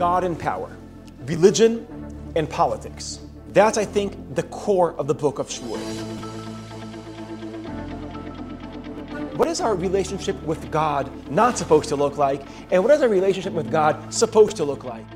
God and power, religion and politics. That's, I think, the core of the book of Shmuel. What is our relationship with God not supposed to look like? And what is our relationship with God supposed to look like?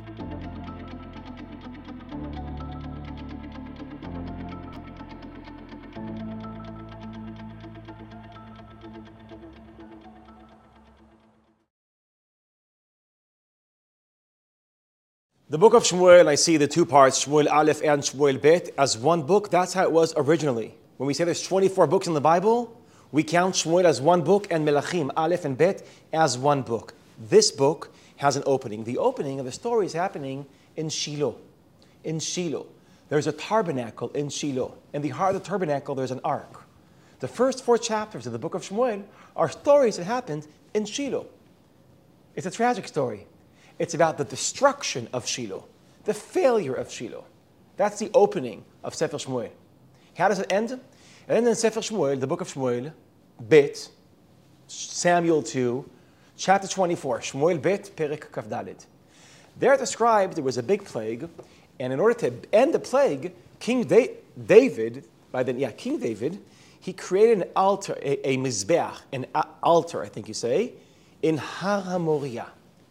The book of Shmuel, I see the two parts, Shmuel Aleph and Shmuel Bet, as one book. That's how it was originally. When we say there's 24 books in the Bible, we count Shmuel as one book and Melachim, Aleph and Bet, as one book. This book has an opening. The opening of the story is happening in Shiloh. In Shiloh. There's a tabernacle in Shiloh. In the heart of the tabernacle, there's an ark. The first 4 chapters of the book of Shmuel are stories that happened in Shiloh. It's a tragic story. It's about the destruction of Shiloh, the failure of Shiloh. That's the opening of Sefer Shmuel. How does it end? It ends in Sefer Shmuel, the book of Shmuel, Bet, Samuel 2, chapter 24, Shmuel Bet, Perek Kaf Dalet. There it described there was a big plague, and in order to end the plague, King David, he created an altar, a mizbeach, an altar, I think you say, in Har HaMoriah,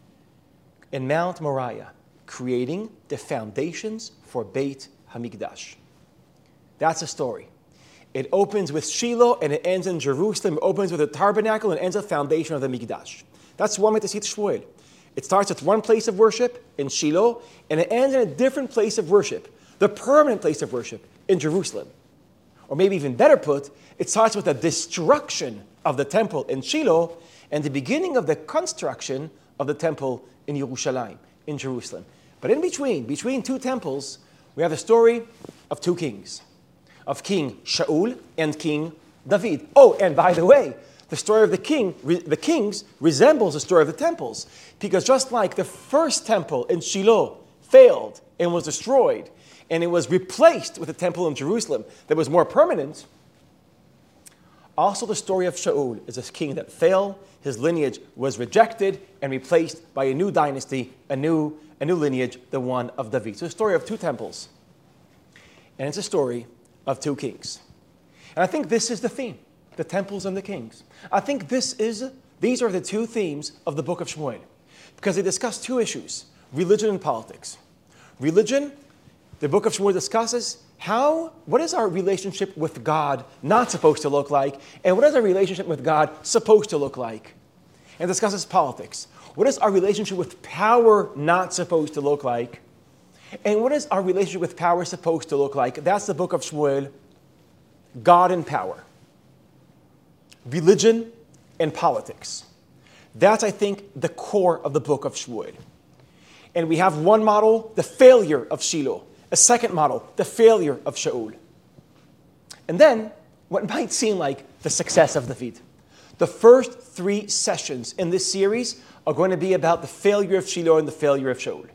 in Mount Moriah, creating the foundations for Beit HaMikdash. That's the story. It opens with Shiloh and it ends in Jerusalem. It opens with the tabernacle and ends with the foundation of the Mikdash. That's one way to see the Shmuel. It starts with one place of worship in Shiloh and it ends in a different place of worship, the permanent place of worship in Jerusalem. Or maybe even better put, it starts with the destruction of the temple in Shiloh and the beginning of the construction of the temple in Yerushalayim, in Jerusalem. But in between 2 temples, we have the story of 2 kings, of King Shaul and King David. Oh, and by the way, the story of the kings resembles the story of the temples, because just like the first temple in Shiloh failed and was destroyed, and it was replaced with a temple in Jerusalem that was more permanent, also the story of Shaul is a king that fell. His lineage was rejected and replaced by a new dynasty, a new lineage, the one of David. So a story of 2 temples. And it's a story of 2 kings. And I think this is the theme, the temples and the kings. I think these are the 2 themes of the book of Shmuel, because they discuss 2 issues, religion and politics. Religion, the book of Shmuel discusses what is our relationship with God not supposed to look like, and what is our relationship with God supposed to look like? And discusses politics. What is our relationship with power not supposed to look like? And what is our relationship with power supposed to look like? That's the book of Shmuel, God and power, religion and politics. That's, I think, the core of the book of Shmuel. And we have one model, the failure of Shiloh. A second model, the failure of Shaul. And then, what might seem like the success of David. The first 3 sessions in this series are going to be about the failure of Shiloh and the failure of Shaul.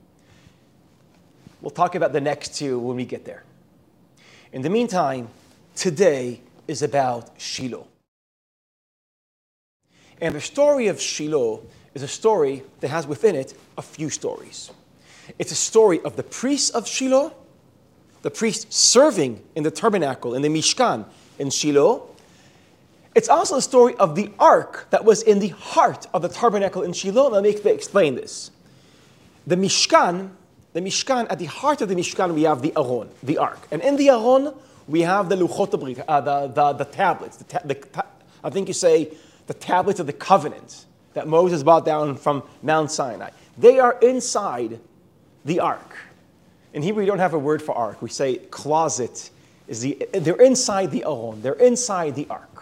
We'll talk about the next 2 when we get there. In the meantime, today is about Shiloh. And the story of Shiloh is a story that has within it a few stories. It's a story of the priests of Shiloh, the priests serving in the tabernacle, in the Mishkan in Shiloh. It's also a story of the ark that was in the heart of the tabernacle in Shiloh. Let me explain this. The Mishkan, at the heart of the Mishkan, we have the Aron, the ark. And in the Aron, we have the Luchot HaBrit, the tablets. I think you say the tablets of the covenant that Moses brought down from Mount Sinai. They are inside the ark. In Hebrew, we don't have a word for ark. We say closet. They're inside the Aron. They're inside the ark.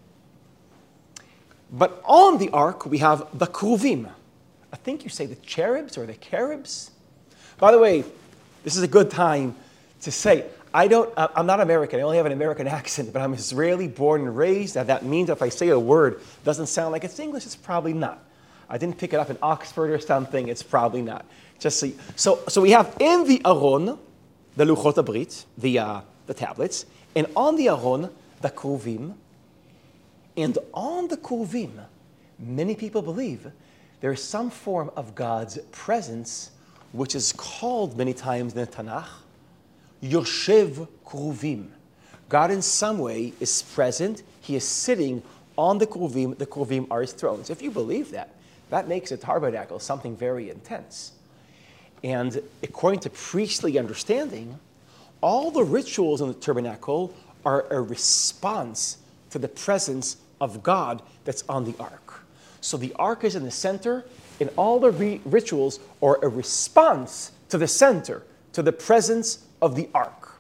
But on the ark, we have the Kruvim. I think you say the cherubs or the cherubs. By the way, this is a good time to say, I'm not American. I only have an American accent, but I'm Israeli, born and raised. That means if I say a word doesn't sound like it's English, it's probably not. I didn't pick it up in Oxford or something, it's probably not. So we have in the Aron, the Luchot HaBrit, the tablets, and on the Aron, the Kruvim. And on the Kruvim, many people believe there is some form of God's presence which is called many times in the Tanakh, Yoshev Kruvim. God in some way is present. He is sitting on the Kruvim. The Kruvim are his thrones. If you believe that, that makes a tabernacle something very intense. And according to priestly understanding, all the rituals in the tabernacle are a response to the presence of God that's on the ark. So the ark is in the center, and all the rituals are a response to the center, to the presence of the ark.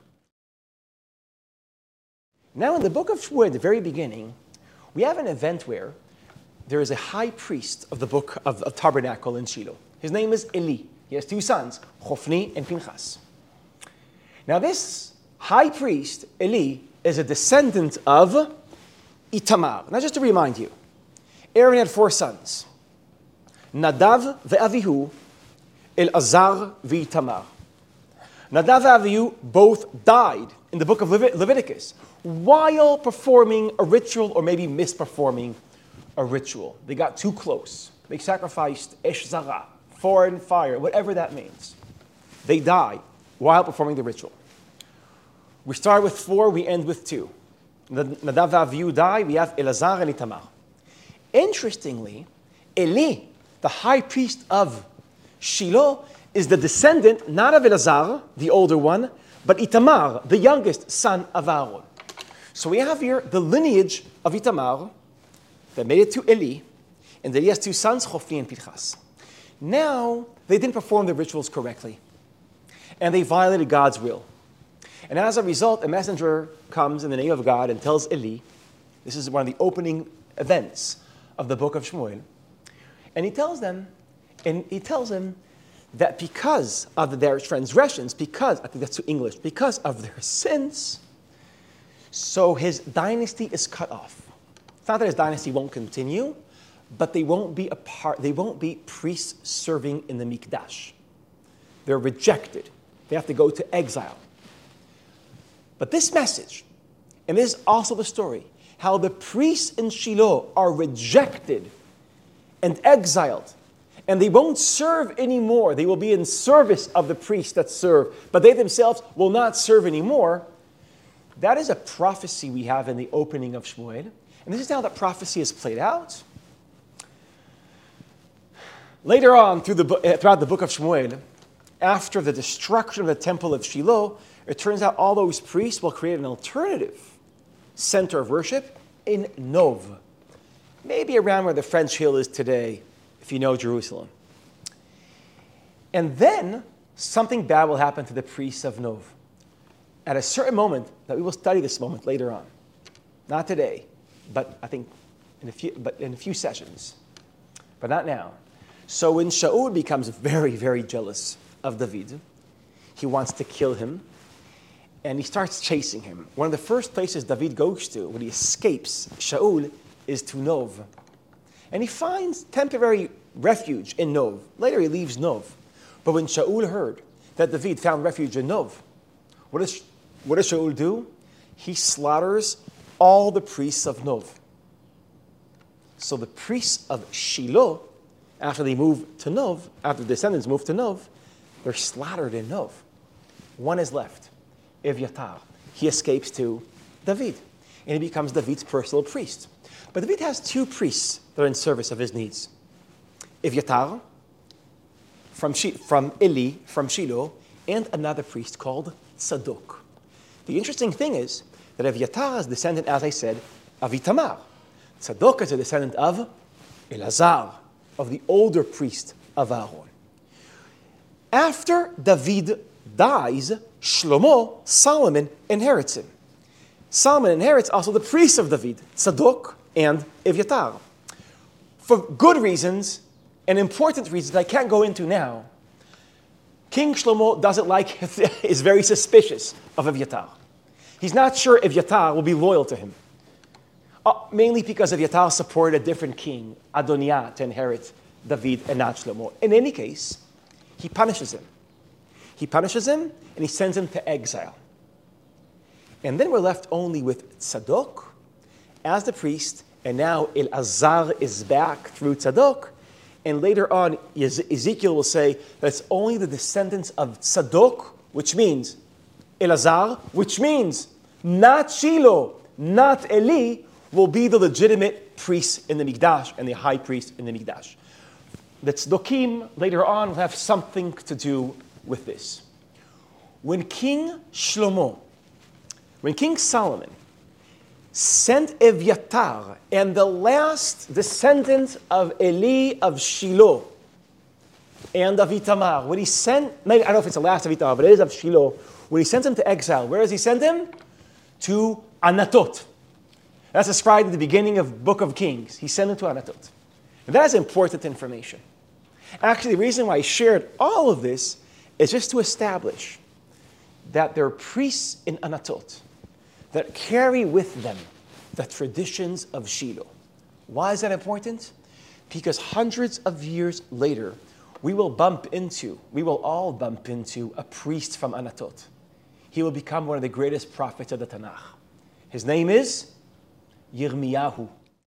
Now in the book of Shmuel, at the very beginning, we have an event where there is a high priest of the book of tabernacle in Shiloh. His name is Eli. He has two sons, Hofni and Pinchas. Now this high priest, Eli, is a descendant of Itamar. Now just to remind you, Aaron had 4 sons, Nadav ve'Avihu, Elazar ve'Itamar. Nadav and Avihu both died in the book of Leviticus while performing a ritual or maybe misperforming a ritual. They got too close. They sacrificed Esh Zara, foreign fire, whatever that means. They die while performing the ritual. We start with 4, we end with 2. Nadav and Avihu die, we have Elazar and Itamar. Interestingly, Eli, the high priest of Shiloh, is the descendant not of Elazar, the older one, but Itamar, the youngest son of Aaron. So we have here the lineage of Itamar that made it to Eli, and that he has 2 sons, Hofni and Pinchas. Now, they didn't perform the rituals correctly, and they violated God's will. And as a result, a messenger comes in the name of God and tells Eli, this is one of the opening events of the book of Shmuel, and he tells him that because of their transgressions, I think that's too English, because of their sins, so his dynasty is cut off. It's not that his dynasty won't continue, but they won't be priests serving in the Mikdash. They're rejected. They have to go to exile. But this message, and this is also the story, how the priests in Shiloh are rejected and exiled, and they won't serve anymore. They will be in service of the priests that serve, but they themselves will not serve anymore. That is a prophecy we have in the opening of Shmuel. And this is how that prophecy is played out. Later on, throughout the book of Shmuel, after the destruction of the temple of Shiloh, it turns out all those priests will create an alternative center of worship in Nov, maybe around where the French Hill is today, if you know Jerusalem. And then something bad will happen to the priests of Nov. At a certain moment, that we will study this moment later on. Not today, but I think in a few sessions. But not now. So when Shaul becomes very, very jealous of David, he wants to kill him, and he starts chasing him. One of the first places David goes to when he escapes Shaul is to Nov. And he finds temporary refuge in Nov. Later he leaves Nov. But when Shaul heard that David found refuge in Nov, what does Shaul do? He slaughters all the priests of Nov. So the priests of Shiloh, after they move to Nov, after the descendants move to Nov, they're slaughtered in Nov. One is left, Evyatar. He escapes to David, and he becomes David's personal priest. But David has 2 priests that are in service of his needs. Evyatar, from Eli, from Shiloh, and another priest called Tzadok. The interesting thing is that Evyatar is descendant, as I said, of Itamar. Tzadok is a descendant of Elazar, of the older priest of Aaron. After David dies, Shlomo, Solomon, inherits him. Solomon inherits also the priests of David, Tzadok and Evyatar. For good reasons and important reasons I can't go into now, King Shlomo doesn't like, is very suspicious of Evyatar. He's not sure Evyatar will be loyal to him. Mainly because Evyatar supported a different king, Adoniah, to inherit David and not Shlomo. In any case, he punishes him. He punishes him and he sends him to exile. And then we're left only with Tzadok as the priest, and now Elazar is back through Tzadok, And later on, Ezekiel will say that it's only the descendants of Tzadok, which means Elazar, which means not Shiloh, not Eli, will be the legitimate priests in the Mikdash and the high priest in the Mikdash. The Tzdokim later on will have something to do with this. When King Solomon sent Evyatar and the last descendant of Eli of Shiloh and of Itamar, when he sent, I don't know if it's the last of Itamar, but it is of Shiloh, when he sent him to exile, where does he send him? To Anatot. That's described at the beginning of the Book of Kings. He sent him to Anatot. And that is important information. Actually, the reason why I shared all of this is just to establish that there are priests in Anatot that carry with them the traditions of Shiloh. Why is that important? Because hundreds of years later, we will all bump into a priest from Anatot. He will become one of the greatest prophets of the Tanakh. His name is Yirmiyahu.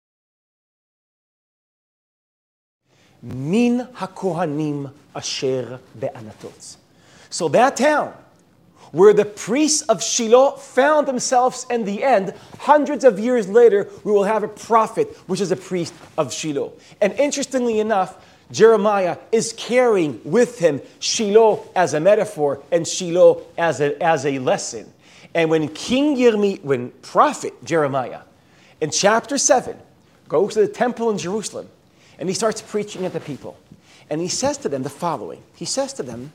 Min HaKohanim Asher Be'anatot. So that town, where the priests of Shiloh found themselves in the end, hundreds of years later, we will have a prophet, which is a priest of Shiloh. And interestingly enough, Jeremiah is carrying with him Shiloh as a metaphor and Shiloh as a lesson. And when prophet Jeremiah, in chapter 7, goes to the temple in Jerusalem, and he starts preaching at the people, and he says to them the following. He says to them,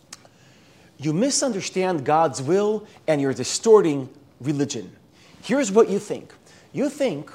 you misunderstand God's will and you're distorting religion. Here's what you think. You think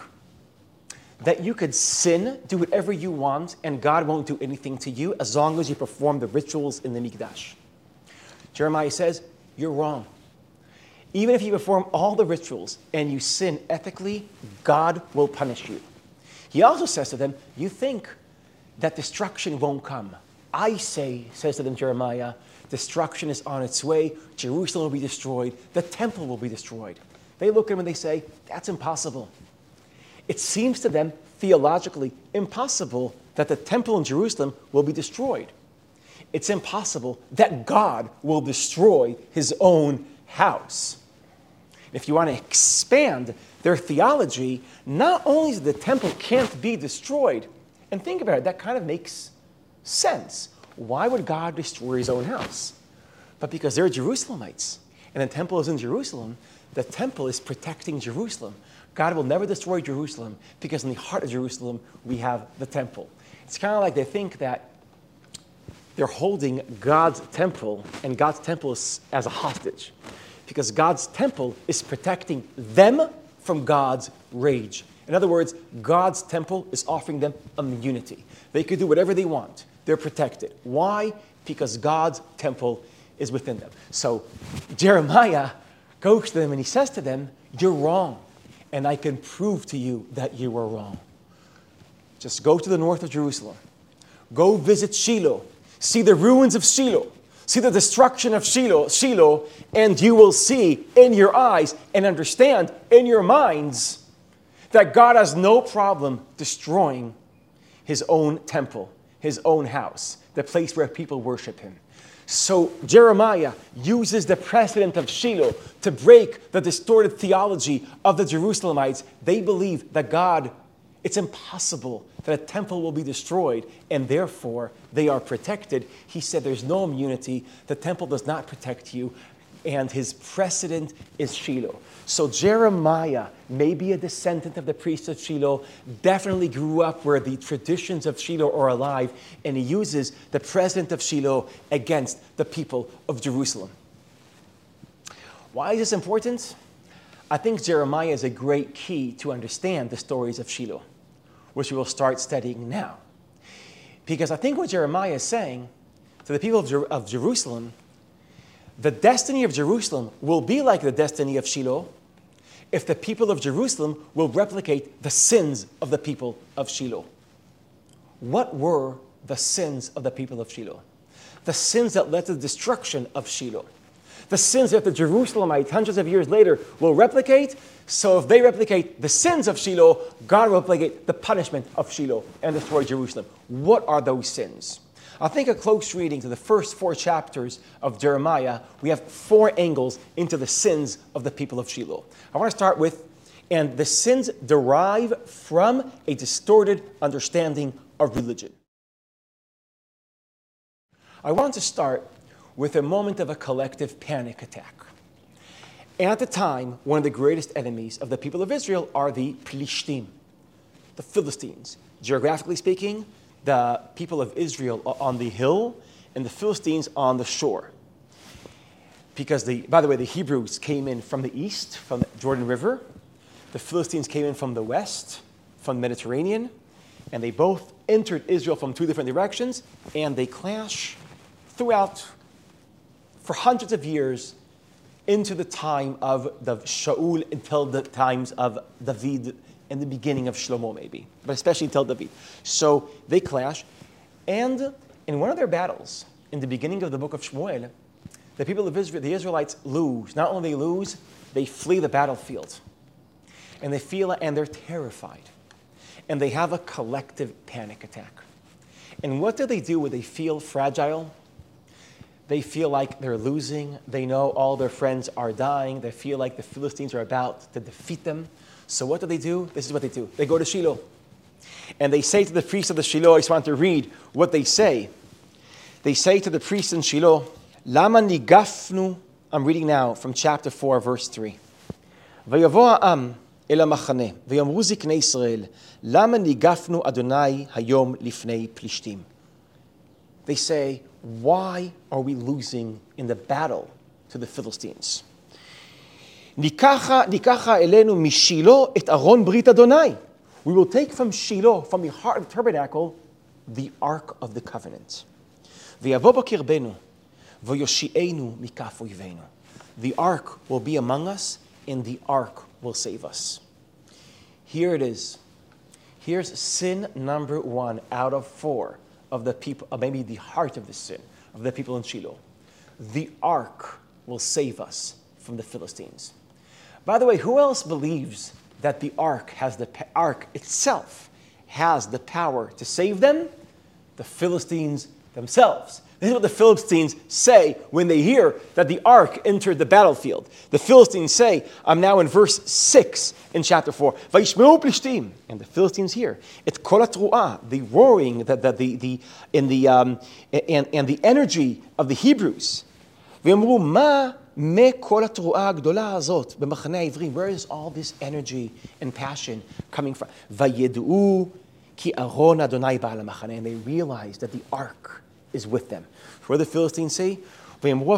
that you could sin, do whatever you want, and God won't do anything to you as long as you perform the rituals in the Mikdash. Jeremiah says, you're wrong. Even if you perform all the rituals and you sin ethically, God will punish you. He also says to them, you think that destruction won't come. I say, says to them Jeremiah, destruction is on its way. Jerusalem will be destroyed. The temple will be destroyed. They look at him and they say, that's impossible. It seems to them theologically impossible that the temple in Jerusalem will be destroyed. It's impossible that God will destroy his own house. If you want to expand their theology, not only the temple can't be destroyed, and think about it, that kind of makes sense. Why would God destroy his own house? But because they're Jerusalemites, and the temple is in Jerusalem, the temple is protecting Jerusalem. God will never destroy Jerusalem because in the heart of Jerusalem, we have the temple. It's kind of like they think that they're holding God's temple, and God's temple is as a hostage. Because God's temple is protecting them from God's rage. In other words, God's temple is offering them immunity. They could do whatever they want. They're protected. Why? Because God's temple is within them. So Jeremiah goes to them and he says to them, you're wrong, and I can prove to you that you were wrong. Just go to the north of Jerusalem. Go visit Shiloh. See the ruins of Shiloh. See the destruction of Shiloh, and you will see in your eyes and understand in your minds that God has no problem destroying his own temple, his own house, the place where people worship him. So Jeremiah uses the precedent of Shiloh to break the distorted theology of the Jerusalemites. They believe that it's impossible that a temple will be destroyed, and therefore they are protected. He said there's no immunity. The temple does not protect you, and his precedent is Shiloh. So Jeremiah, maybe a descendant of the priests of Shiloh, definitely grew up where the traditions of Shiloh are alive, and he uses the precedent of Shiloh against the people of Jerusalem. Why is this important? I think Jeremiah is a great key to understand the stories of Shiloh, which we will start studying now. Because I think what Jeremiah is saying to the people of Jerusalem, the destiny of Jerusalem will be like the destiny of Shiloh if the people of Jerusalem will replicate the sins of the people of Shiloh. What were the sins of the people of Shiloh? The sins that led to the destruction of Shiloh. the sins that the Jerusalemites hundreds of years later will replicate. So if they replicate the sins of Shiloh, God will replicate the punishment of Shiloh and destroy Jerusalem. What are those sins? I think a close reading to the first 4 chapters of Jeremiah, we have 4 angles into the sins of the people of Shiloh. I want to start with, and the sins derive from a distorted understanding of religion. I want to start with a moment of a collective panic attack. At the time, one of the greatest enemies of the people of Israel are the Plishtim, the Philistines. Geographically speaking, the people of Israel are on the hill and the Philistines on the shore. Because, by the way, the Hebrews came in from the east, from the Jordan River. The Philistines came in from the west, from the Mediterranean. And they both entered Israel from 2 different directions. And they clash throughout, for hundreds of years, into the time of the Shaul until the times of David and the beginning of Shlomo maybe, but especially until David. So they clash. And in one of their battles, in the beginning of the book of Shmuel, the people of Israel, the Israelites lose. Not only lose, they flee the battlefield. And they feel, and they're terrified. And they have a collective panic attack. And what do they do when they feel fragile? They feel like they're losing. They know all their friends are dying. They feel like the Philistines are about to defeat them. So what do? This is what they do. They go to Shiloh. And they say to the priest of the Shiloh, I just want to read what they say. They say to the priest in Shiloh, Lama nigafnu, I'm reading now from chapter 4, verse 3. ויבוא העם אל המחנה, ויאמרו זקני ישראל, למה ניגפנו אדוני היום לפני פלישתים? They say, why are we losing in the battle to the Philistines? ניקחה אלינו משילה את ארון ברית אדוני. We will take from Shiloh, from the heart of the tabernacle, the Ark of the Covenant. ויבוא בקרבנו, ויושיענו מכף אויבינו. The Ark will be among us, and the Ark will save us. Here it is. Here's sin number 1 out of 4 of the people, maybe the heart of the sin of the people in Shiloh. The Ark will save us from the Philistines. By the way, who else believes that the Ark itself has the power to save them? The Philistines themselves. This is what the Philistines say when they hear that the Ark entered the battlefield. The Philistines say, I'm now in verse 6 in chapter 4. Vayishmeu Plishtim, and the Philistines hear it kol hatruah, the roaring, and the energy of the Hebrews. V'yamru ma me kol hatruah agdola hazot b'machane ha'ivrim. Where is all this energy and passion coming from? Vayedu ki aron Adonai ba'al ha'machane, and they realize that the Ark is with them. Where the Philistines say, God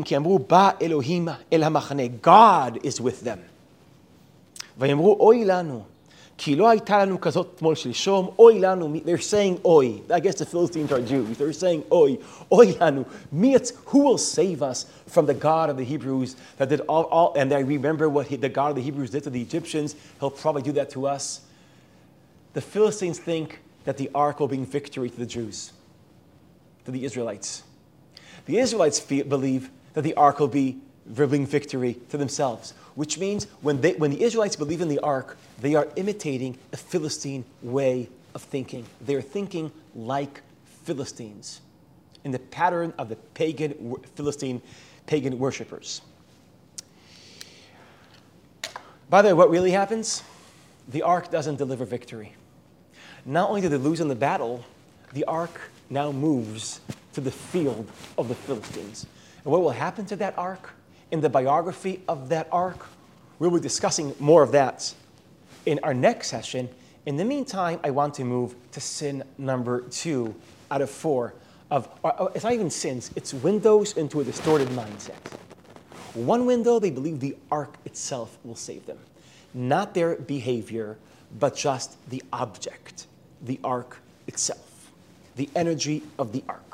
is with them. They're saying oi. I guess the Philistines are Jews. They're saying oi. Oi lanu. Who will save us from the God of the Hebrews that did all and I remember what the God of the Hebrews did to the Egyptians. He'll probably do that to us. The Philistines think that the Ark will bring victory to the Jews, to the Israelites. The Israelites believe that the Ark will bring victory to themselves, which means when the Israelites believe in the Ark, they are imitating a Philistine way of thinking. They are thinking like Philistines in the pattern of the Philistine pagan worshippers. By the way, what really happens? The Ark doesn't deliver victory. Not only did they lose in the battle, the Ark now moves to the field of the Philistines. And what will happen to that Ark? In the biography of that Ark, we'll be discussing more of that in our next session. In the meantime, I want to move to sin number 2 out of 4 it's not even sins, it's windows into a distorted mindset. One window, they believe the Ark itself will save them. Not their behavior, but just the object, the Ark itself, the energy of the Ark.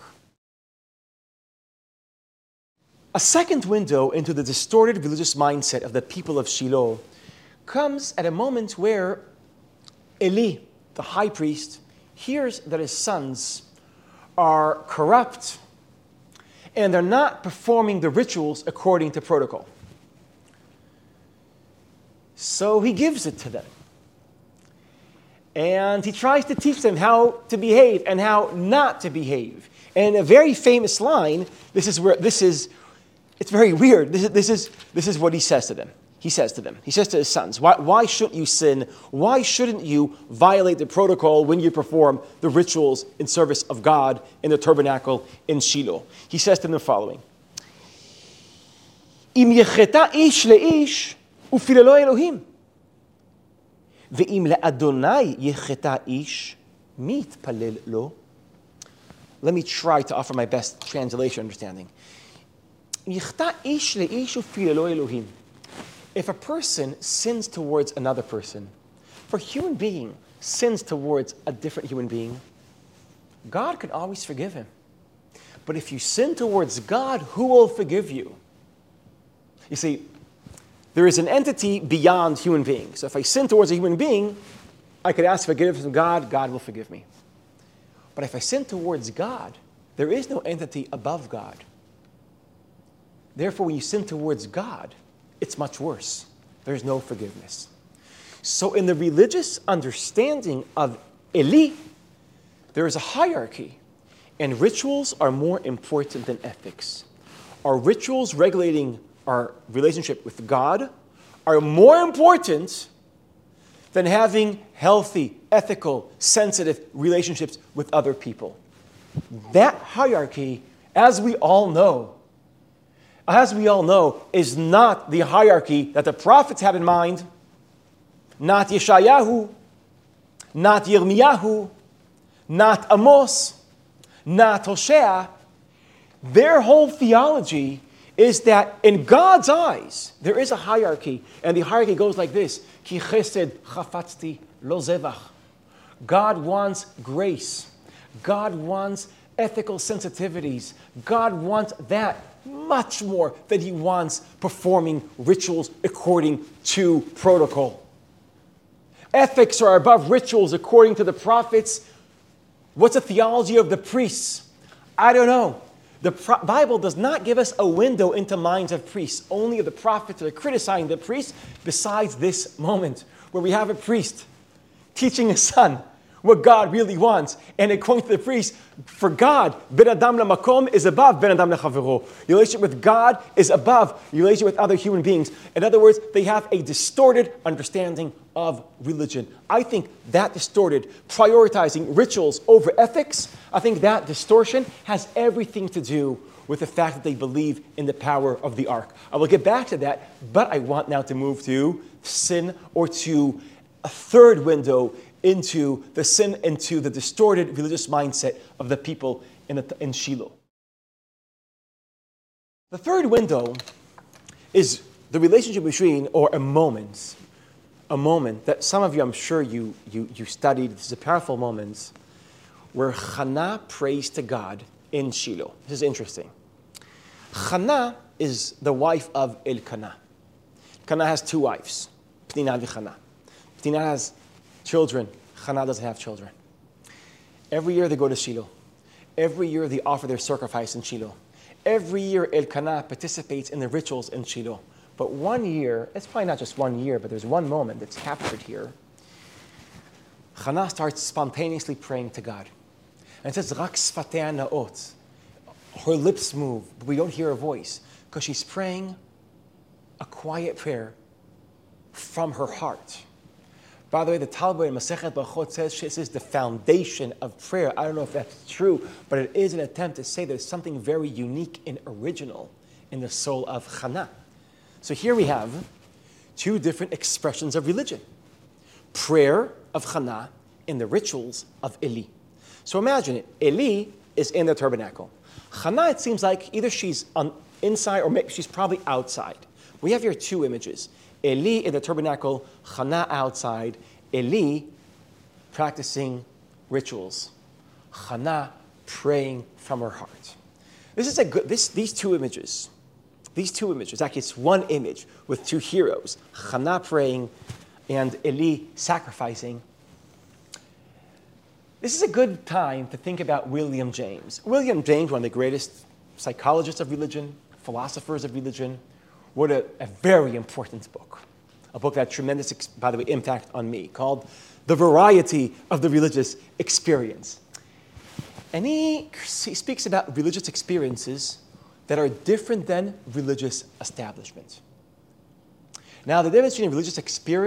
A second window into the distorted religious mindset of the people of Shiloh comes at a moment where Eli, the high priest, hears that his sons are corrupt and they're not performing the rituals according to protocol. So he gives it to them. And he tries to teach them how to behave and how not to behave. And a very famous line, it's very weird. This is what he says to them. He says to his sons, why shouldn't you sin? Why shouldn't you violate the protocol when you perform the rituals in service of God in the tabernacle in Shiloh? He says to them the following. Im yecheta ish leish ufilelo Elohim. Ve'im le'Adonai yecheta ish mitpalel lo. Let me try to offer my best translation understanding. Yecheta ish leish ufilelo Elohim. If a person sins towards another person, if a human being sins towards a different human being, God can always forgive him. But if you sin towards God, who will forgive you? You see, there is an entity beyond human beings. So if I sin towards a human being, I could ask forgiveness from God, God will forgive me. But if I sin towards God, there is no entity above God. Therefore, when you sin towards God, it's much worse. There's no forgiveness. So in the religious understanding of Eli, there is a hierarchy, and rituals are more important than ethics. Our rituals regulating our relationship with God are more important than having healthy, ethical, sensitive relationships with other people. That hierarchy, as we all know, is not the hierarchy that the prophets had in mind, not Yeshayahu, not Yirmiyahu, not Amos, not Hosea. Their whole theology is that in God's eyes, there is a hierarchy, and the hierarchy goes like this: Ki chesed chafatzti lo zevach. God wants grace. God wants ethical sensitivities. God wants that much more than he wants performing rituals according to protocol. Ethics are above rituals according to the prophets. What's the theology of the priests? I don't know. The Bible does not give us a window into minds of priests. Only the prophets are criticizing the priests, besides this moment where we have a priest teaching a son what God really wants. And according to the priest, for God, ben adam lamakom is above ben adam lechavero. Your relationship with God is above your relationship with other human beings. In other words, they have a distorted understanding of religion. I think that distorted, prioritizing rituals over ethics, I think that distortion has everything to do with the fact that they believe in the power of the ark. I will get back to that, but I want now to move to sin, or to a third window into the sin, into the distorted religious mindset of the people in Shiloh. The third window is the relationship between, or a moment that some of you, I'm sure you studied. This is a powerful moment where Hannah prays to God in Shiloh. This is interesting. Hannah is the wife of Elkanah. Elkanah has two wives, Pnina and Hannah. Pnina has children. Hannah doesn't have children. Every year they go to Shiloh. Every year they offer their sacrifice in Shiloh. Every year Elkanah participates in the rituals in Shiloh. But one year, it's probably not just 1 year, but there's one moment that's captured here. Hannah starts spontaneously praying to God. And it says, Rak sfatei naot. Her lips move, but we don't hear her voice, because she's praying a quiet prayer from her heart. By the way, the Talmud in Masechet Brachot says this is the foundation of prayer. I don't know if that's true, but it is an attempt to say there's something very unique and original in the soul of Hannah. So here we have two different expressions of religion. Prayer of Hannah and the rituals of Eli. So imagine it. Eli is in the tabernacle. Hannah, it seems like either she's on inside or maybe she's probably outside. We have here two images. Eli in the tabernacle, Hannah outside, Eli practicing rituals, Hannah praying from her heart. This is these two images, actually it's one image with two heroes, Hannah praying and Eli sacrificing. This is a good time to think about William James. William James, one of the greatest psychologists of religion, philosophers of religion, wrote a very important book, a book that had tremendous, by the way, impact on me, called The Variety of the Religious Experience. And he speaks about religious experiences that are different than religious establishment. Now, the difference between religious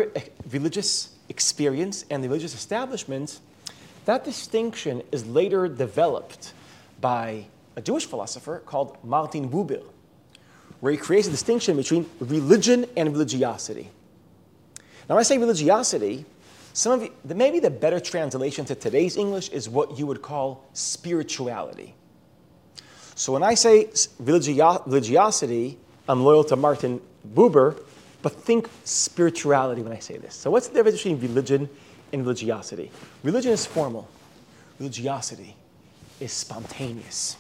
experience and the religious establishment, that distinction is later developed by a Jewish philosopher called Martin Buber, where he creates a distinction between religion and religiosity. Now, when I say religiosity, maybe the better translation to today's English is what you would call spirituality. So when I say religiosity, I'm loyal to Martin Buber, but think spirituality when I say this. So what's the difference between religion and religiosity? Religion is formal. Religiosity is spontaneous.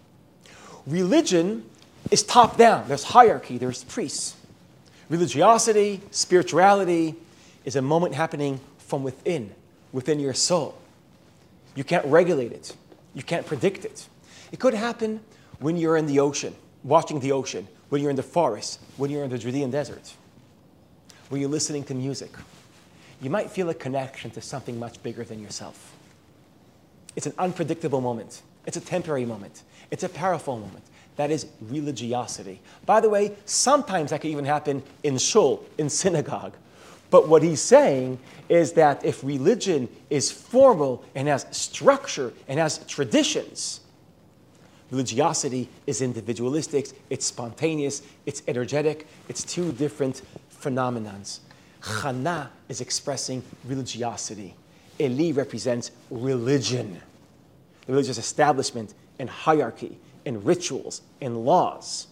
Religion is top down. There's hierarchy. There's priests. Religiosity, spirituality, is a moment happening from within your soul. You can't regulate it. You can't predict it. It could happen when you're in the ocean, watching the ocean, when you're in the forest, when you're in the Judean desert, when you're listening to music. You might feel a connection to something much bigger than yourself. It's an unpredictable moment. It's a temporary moment. It's a powerful moment. That is religiosity. By the way, sometimes that can even happen in shul, in synagogue. But what he's saying is that if religion is formal and has structure and has traditions, religiosity is individualistic, it's spontaneous, it's energetic, it's two different phenomenons. Chana is expressing religiosity. Eli represents religion, the religious establishment and hierarchy and rituals and laws.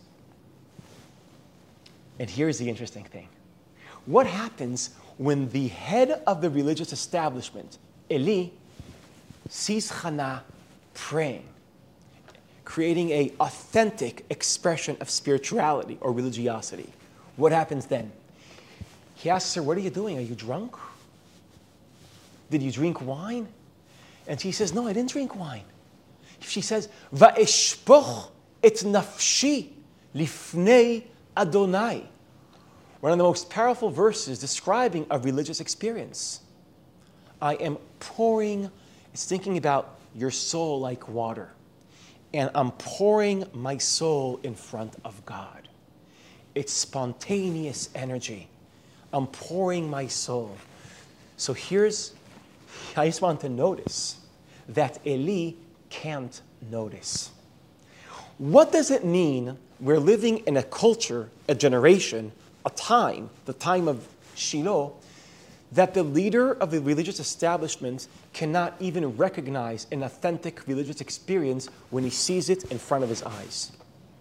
And here's the interesting thing. What happens when the head of the religious establishment, Eli, sees Chana praying, creating an authentic expression of spirituality or religiosity? What happens then? He asks her, "What are you doing? Are you drunk? Did you drink wine?" And she says, "No, I didn't drink wine." She says, "Va'eshpoch et nafshi lifnei Adonai." One of the most powerful verses describing a religious experience. I am pouring, it's thinking about your soul like water. And I'm pouring my soul in front of God. It's spontaneous energy. I'm pouring my soul. So I just want to notice that Eli can't notice. What does it mean we're living in a culture, a generation, a time, the time of Shiloh, that the leader of the religious establishment cannot even recognize an authentic religious experience when he sees it in front of his eyes?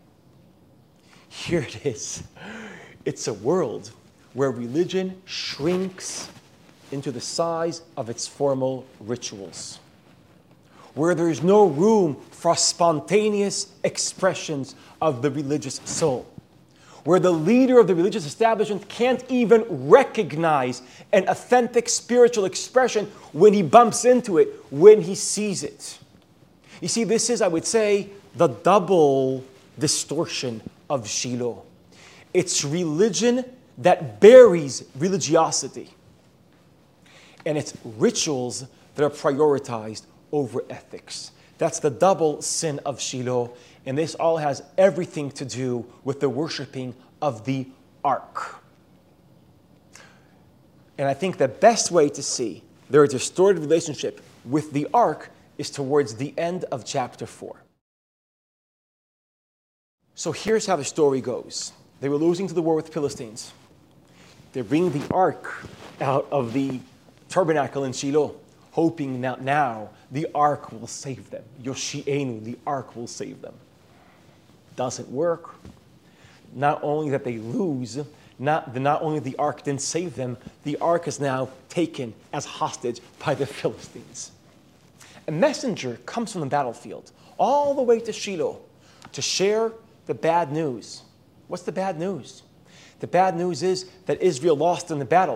Here it is. It's a world where religion shrinks into the size of its formal rituals, where there is no room for spontaneous expressions of the religious soul, where the leader of the religious establishment can't even recognize an authentic spiritual expression when he bumps into it, when he sees it. You see, this is, I would say, the double distortion of Shiloh. It's religion that buries religiosity, and it's rituals that are prioritized over ethics. That's the double sin of Shiloh, and this all has everything to do with the worshiping of the ark. And I think the best way to see their distorted relationship with the ark is towards the end of chapter 4. So here's how the story goes. They were losing to the war with the Philistines. They're bringing the ark out of the tabernacle in Shiloh, hoping that now the ark will save them. Yoshi'enu, the ark will save them. Doesn't work. Not only that they lose, not only the ark didn't save them, the ark is now taken as hostage by the Philistines. A messenger comes from the battlefield all the way to Shiloh to share the bad news. What's the bad news? The bad news is that Israel lost in the battle.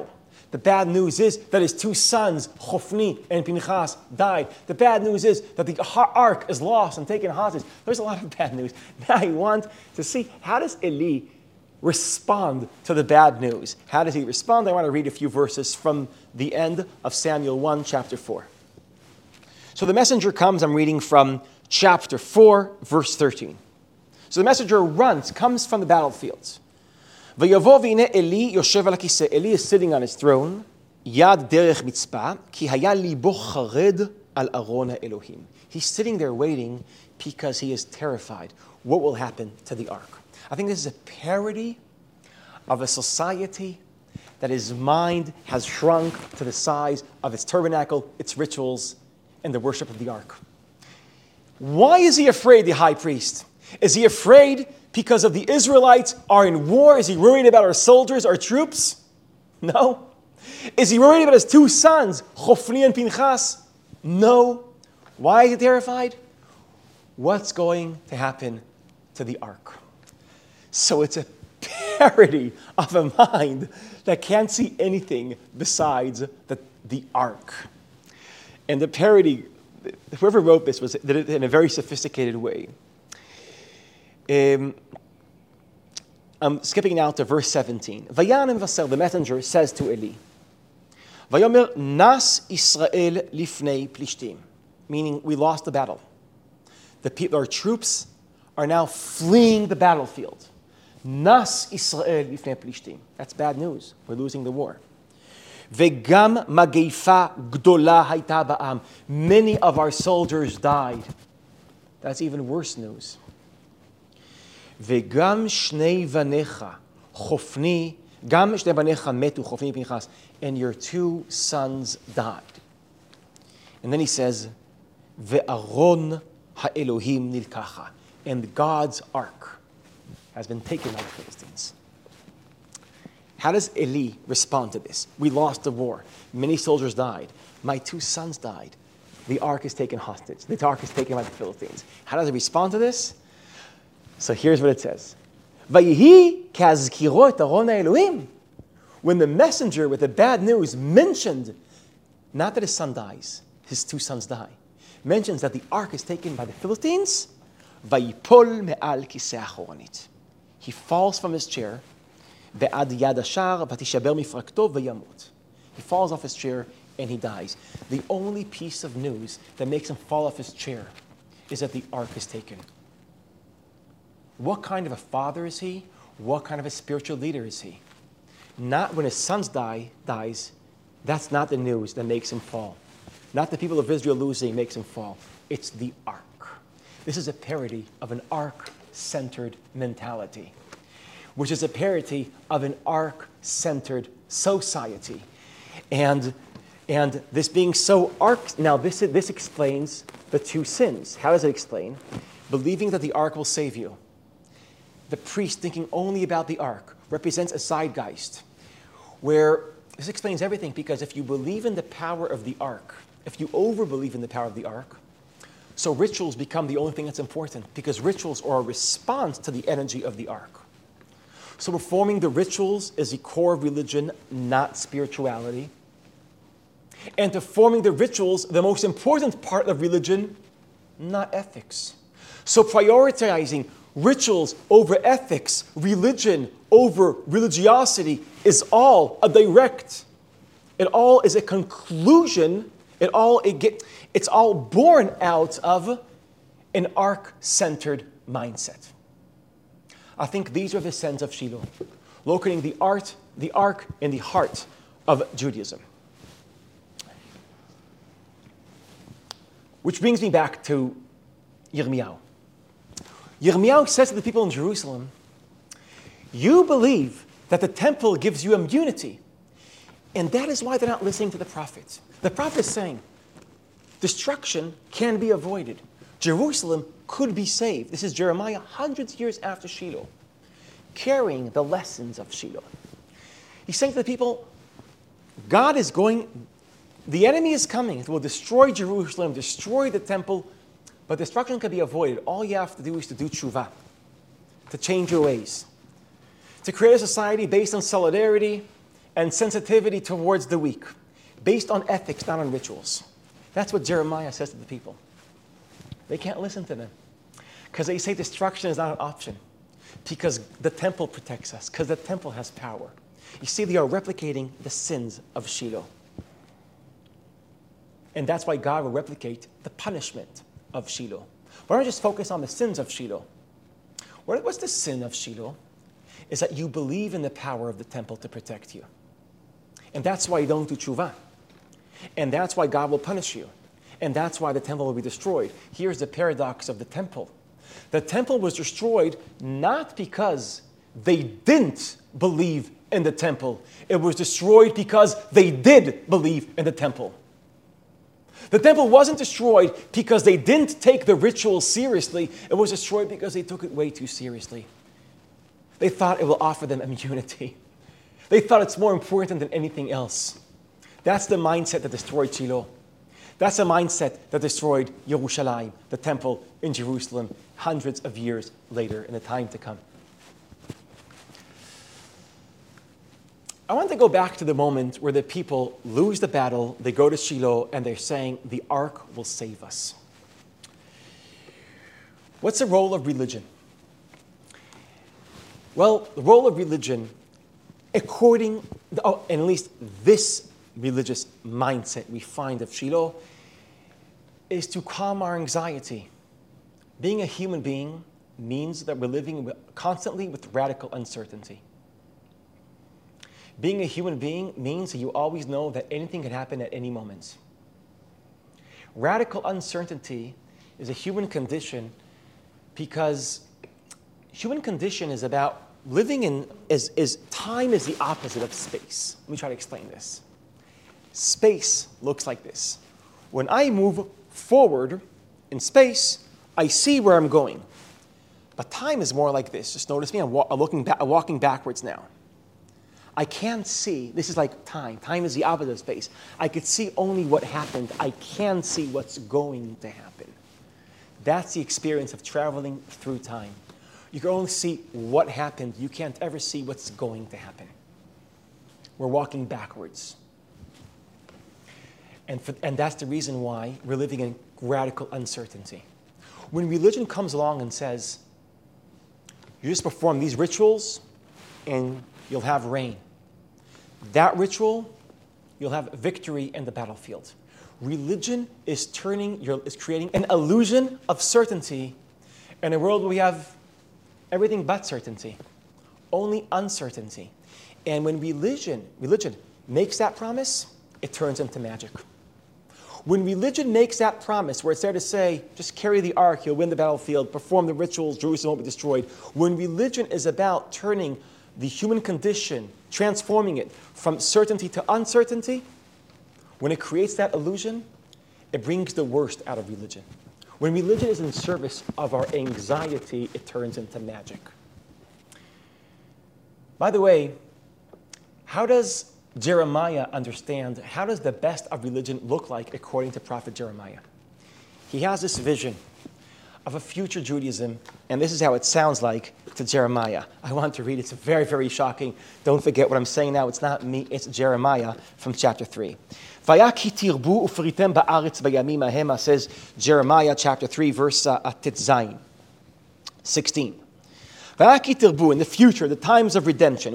The bad news is that his two sons, Chofni and Pinchas, died. The bad news is that the ark is lost and taken hostage. There's a lot of bad news. Now I want to see, how does Eli respond to the bad news? How does he respond? I want to read a few verses from the end of Samuel 1, chapter 4. So the messenger comes, I'm reading from chapter 4, verse 13. So the messenger comes from the battlefields. ויבוא והנה עלי יושב על הכיסא. Eli is sitting on his throne, יד דרך מצפה, כי היה ליבו חרד על ארון האלוהים. He's sitting there waiting because he is terrified. What will happen to the ark? I think this is a parody of a society that his mind has shrunk to the size of its tabernacle, its rituals, and the worship of the ark. Why is he afraid, the high priest? Is he afraid because of the Israelites are in war? Is he worried about our soldiers, our troops? No. Is he worried about his two sons, Chofni and Pinchas? No. Why is he terrified? What's going to happen to the ark? So it's a parody of a mind that can't see anything besides the ark. And the parody, whoever wrote this did it in a very sophisticated way. I'm skipping now to verse 17. Vayanim Vasel, the messenger, says to Eli, Vayomer Nas Israel lifnei plishtim, meaning we lost the battle. Our troops are now fleeing the battlefield. Nas Israel lifnei plishtim. That's bad news. We're losing the war. Vegam mageifa gdola hayta ba'am. Many of our soldiers died. That's even worse news. וגם שני בניך, חופני, גם שני בניך מתו, חופני ופנחס, and your two sons died. And then he says, וארון האלוהים נלקחה, and God's ark has been taken by the Philistines. How does Eli respond to this? We lost the war. Many soldiers died. My two sons died. The ark is taken hostage. The ark is taken by the Philistines. How does he respond to this? So here's what it says. Vayihi kazkiro et aron ha'elohim. When the messenger with the bad news mentioned, not that his son dies, his two sons die, mentions that the ark is taken by the Philistines, vayipol me'al kiseh achoronit. He falls from his chair, ve'ad yad hashar vatishaber mifrakto vayamut. He falls off his chair and he dies. The only piece of news that makes him fall off his chair is that the ark is taken. What kind of a father is he? What kind of a spiritual leader is he? Not when his sons dies, that's not the news that makes him fall. Not the people of Israel losing makes him fall. It's the ark. This is a parody of an ark-centered mentality, which is a parody of an ark-centered society. And this being so ark, now this explains the two sins. How does it explain? Believing that the ark will save you. The priest thinking only about the ark represents a zeitgeist where this explains everything, because if you believe in the power of the ark, if you over-believe in the power of the ark, so rituals become the only thing that's important, because rituals are a response to the energy of the ark. So performing the rituals is the core of religion, not spirituality. And performing the rituals, the most important part of religion, not ethics. So prioritizing rituals over ethics, religion over religiosity is all a direct. It all is a conclusion. It's all born out of an ark-centered mindset. I think these are the sins of Shiloh, locating the ark in the heart of Judaism. Which brings me back to Yirmiyahu. Yirmiyahu says to the people in Jerusalem, you believe that the temple gives you immunity, and that is why they're not listening to the prophet. The prophet is saying, destruction can be avoided. Jerusalem could be saved. This is Jeremiah hundreds of years after Shiloh, carrying the lessons of Shiloh. He's saying to the people, God is going, the enemy is coming. It will destroy Jerusalem, destroy the temple, but destruction can be avoided. All you have to do is to do tshuva, to change your ways, to create a society based on solidarity and sensitivity towards the weak, based on ethics, not on rituals. That's what Jeremiah says to the people. They can't listen to them because they say destruction is not an option because the temple protects us, because the temple has power. You see, they are replicating the sins of Shiloh. And that's why God will replicate the punishment of Shiloh. Why don't we just focus on the sins of Shiloh? What's the sin of Shiloh? Is that you believe in the power of the temple to protect you. And that's why you don't do tshuva. And that's why God will punish you. And that's why the temple will be destroyed. Here's the paradox of the temple. The temple was destroyed not because they didn't believe in the temple. It was destroyed because they did believe in the temple. The temple wasn't destroyed because they didn't take the ritual seriously. It was destroyed because they took it way too seriously. They thought it will offer them immunity. They thought it's more important than anything else. That's the mindset that destroyed Shiloh. That's the mindset that destroyed Yerushalayim, the temple in Jerusalem, hundreds of years later in the time to come. I want to go back to the moment where the people lose the battle, they go to Shiloh, and they're saying, the ark will save us. What's the role of religion? Well, the role of religion, and at least this religious mindset we find of Shiloh, is to calm our anxiety. Being a human being means that we're living constantly with radical uncertainty. Being a human being means that you always know that anything can happen at any moment. Radical uncertainty is a human condition because human condition is about living in, time is the opposite of space. Let me try to explain this. Space looks like this. When I move forward in space, I see where I'm going. But time is more like this. Just notice me, I'm walking backwards now. I can't see. This is like time. Time is the opposite of space. I could see only what happened. I can't see what's going to happen. That's the experience of traveling through time. You can only see what happened. You can't ever see what's going to happen. We're walking backwards. And that's the reason why we're living in radical uncertainty. When religion comes along and says, you just perform these rituals and you'll have rain. That ritual, you'll have victory in the battlefield. Religion is creating an illusion of certainty in a world where we have everything but certainty, only uncertainty. And when religion makes that promise, it turns into magic. When religion makes that promise, where it's there to say, just carry the ark, you'll win the battlefield, perform the rituals, Jerusalem won't be destroyed. When religion is about turning the human condition, transforming it from certainty to uncertainty, when it creates that illusion, it brings the worst out of religion. When religion is in service of our anxiety, it turns into magic. By the way, how does Jeremiah understand, how does the best of religion look like according to Prophet Jeremiah? He has this vision of a future Judaism, and this is how it sounds like to Jeremiah. I want to read it. It's very, very shocking. Don't forget what I'm saying now. It's not me, it's Jeremiah from chapter 3. Says Jeremiah chapter 3, verse Tetzayin, 16. In the future, the times of redemption,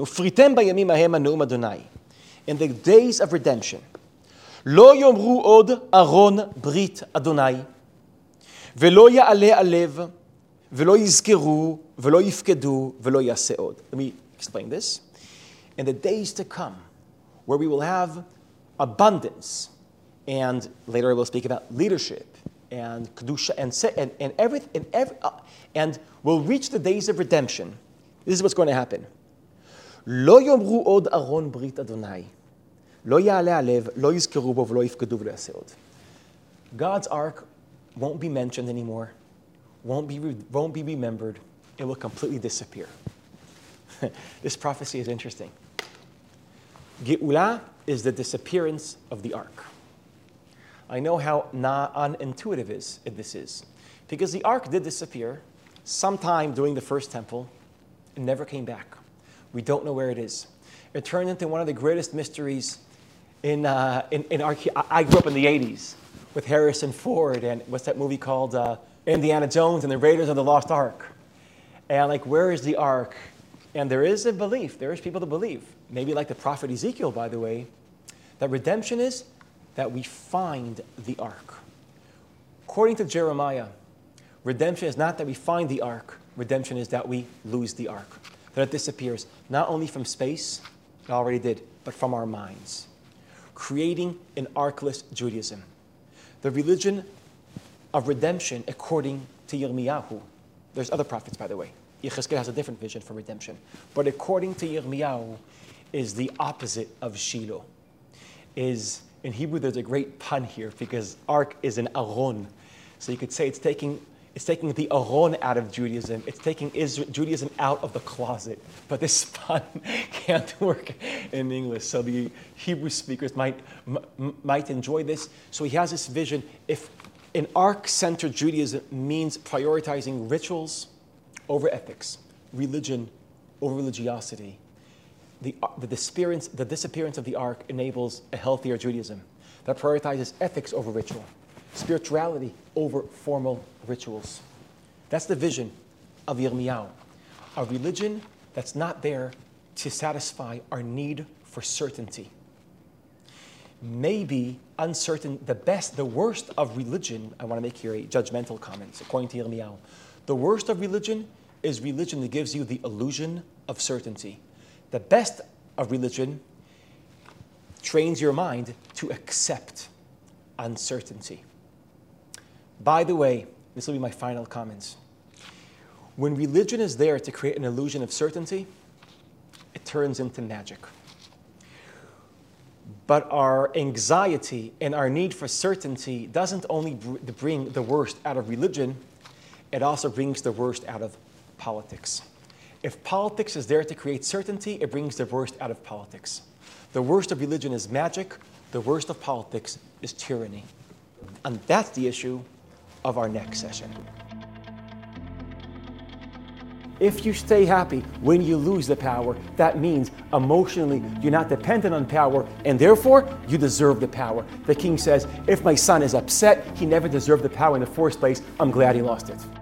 in the days of redemption, lo yomru od aron brit Adonai, velo ya'ale alev, velo yizkeru, velo yifkedu, velo yaseh od. Let me explain this. In the days to come, where we will have abundance, and later I will speak about leadership and kedusha and everything, and we'll reach the days of redemption. This is what's going to happen. Lo yomru od aron brit Adonai, lo ya'ale alev, lo yizkeru bo, velo yifkedu, velo yaseh od. God's ark won't be mentioned anymore, won't be remembered. It will completely disappear. This prophecy is interesting. Geula is the disappearance of the ark. I know how unintuitive this is, because the ark did disappear sometime during the first temple and never came back. We don't know where it is. It turned into one of the greatest mysteries in our. I grew up in the 80s with Harrison Ford and what's that movie called? Indiana Jones and the Raiders of the Lost Ark. And like, where is the Ark? And there is a belief, there is people that believe, maybe like the prophet Ezekiel, by the way, that redemption is that we find the Ark. According to Jeremiah, redemption is not that we find the Ark. Redemption is that we lose the Ark. That it disappears, not only from space, it already did, but from our minds. Creating an arkless Judaism. The religion of redemption, according to Yirmiyahu. There's other prophets, by the way. Yechezkel has a different vision for redemption. But according to Yirmiyahu, is the opposite of Shiloh. In Hebrew, there's a great pun here because Ark is an aron. So you could say it's taking the aron out of Judaism. It's taking Judaism out of the closet. But this pun can't work in English. So the Hebrew speakers might enjoy this. So he has this vision. If an Ark-centered Judaism means prioritizing rituals over ethics, religion over religiosity, the disappearance of the Ark enables a healthier Judaism that prioritizes ethics over ritual, spirituality over formal rituals. That's the vision of Yirmiyahu, a religion that's not there to satisfy our need for certainty. Maybe uncertain, the worst of religion, I want to make here a judgmental comment, according to Yirmiyahu. The worst of religion is religion that gives you the illusion of certainty. The best of religion trains your mind to accept uncertainty. By the way, this will be my final comments. When religion is there to create an illusion of certainty, it turns into magic. But our anxiety and our need for certainty doesn't only bring the worst out of religion, it also brings the worst out of politics. If politics is there to create certainty, it brings the worst out of politics. The worst of religion is magic. The worst of politics is tyranny. And that's the issue of our next session. If you stay happy when you lose the power, that means emotionally you're not dependent on power, and therefore you deserve the power. The king says, if my son is upset, he never deserved the power in the first place. I'm glad he lost it.